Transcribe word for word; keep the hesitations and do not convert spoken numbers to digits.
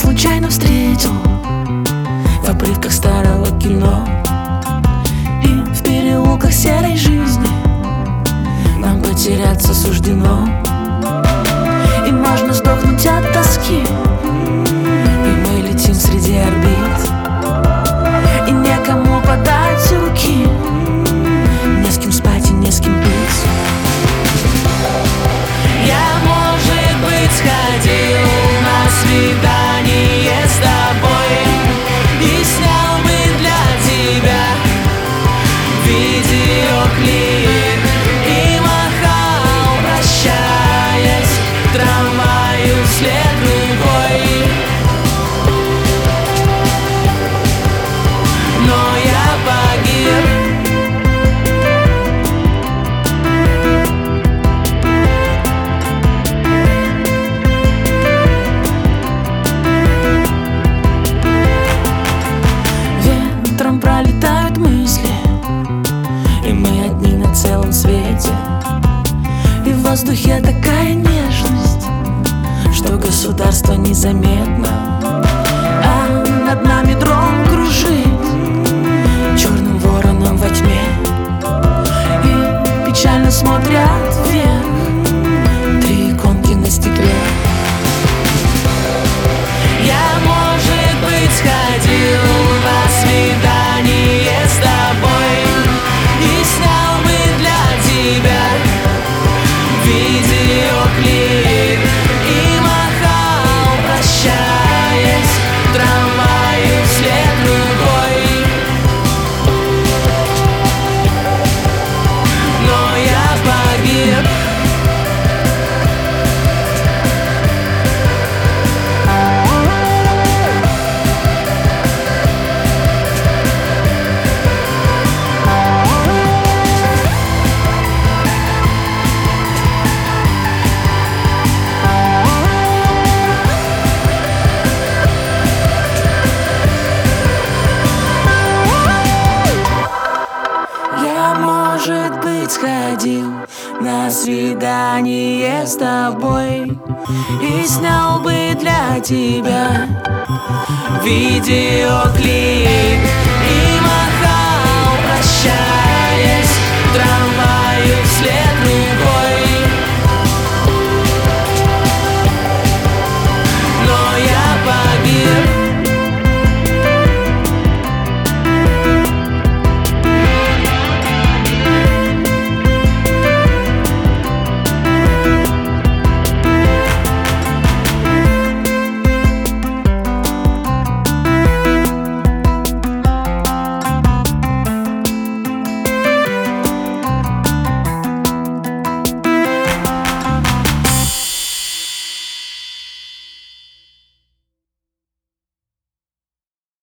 случайно встретил в обрывках старого кино. И в переулках серой жизни нам потеряться суждено. И можно сдохнуть от тоски, и мы летим среди орбит, и некому подать руки, не с кем спать и не с кем быть. Я, может быть, сходил на свидание с тобой и снял бы для тебя видеоклип и махал, прощаясь, трамваю вслед рукой. Но я погиб. Ветром пролетают мысли, и мы одни на целом свете. И в воздухе такая нежность, что государство незаметно, а над нами дрон кружит черным вороном во тьме. И печально смотрят вверх три иконки на стекле. Я, может быть, сходил на свидание с тобой и снял бы для тебя видеоклип и махал, прощаясь, трамваю вслед рукой. Но я погиб. Может быть, сходил на свидание с тобой и снял бы для тебя видеоклип